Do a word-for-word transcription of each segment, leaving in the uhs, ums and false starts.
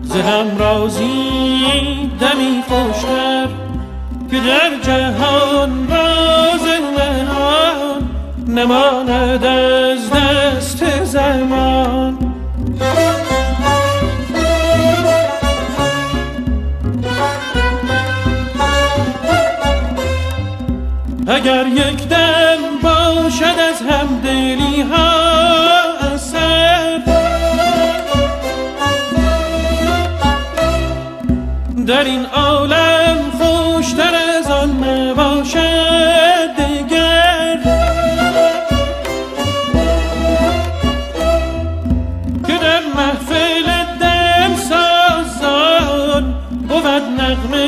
ز همرازی دمی خوشتر که در جهان راز نهان نماند از دست زمان. اگر یک دم باشد از همدلی ها اثر، در این عالم خوشتر از آن نباشد دگر، که در محفل دم سازان بود نغمه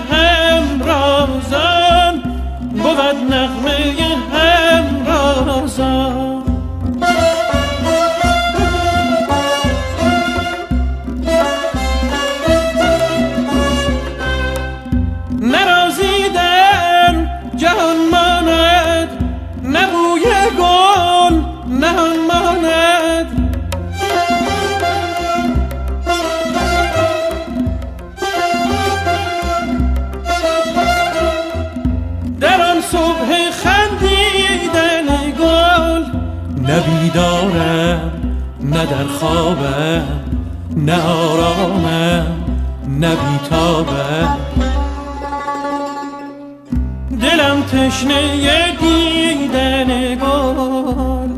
همرازان، بود نغمه همرازان. نرازیدن جهان ماند، نبوی گل نهان ماند، در آن صبح خندیدن گل نه بیدارم نه در خوابم، نه آرامم نه بیتابم، دلم تشنه دیدن گل.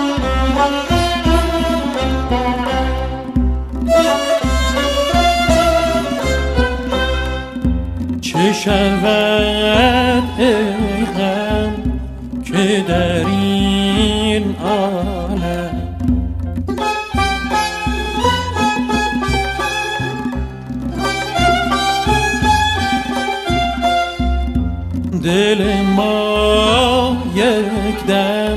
چه شود ای غم که در این عالم دل ما یک دم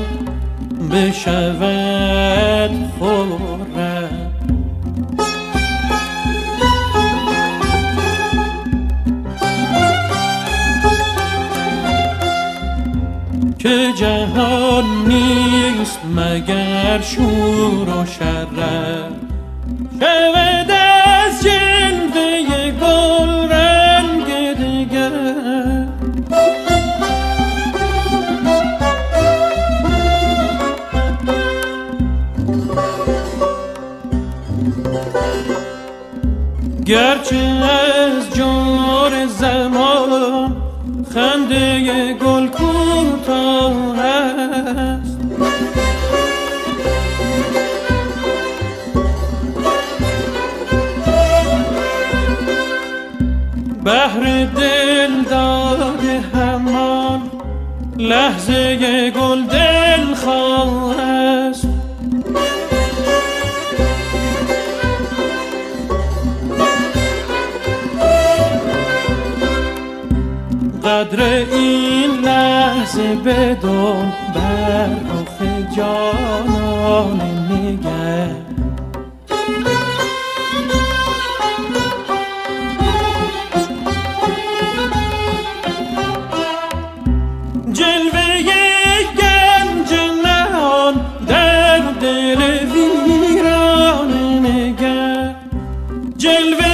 بشود خرم، که جهان نیست مگر شور و شرم، شود از جلوه گل رنگ دگر. گرچه از جور زمان خنده گل کوتاه است، بهر دل داده همان لحظه گل دل خواه است. قدر این لحظه بدون بر رخ جانان نگر، جلوه گنج نهان در دل ویران نگر، جلوه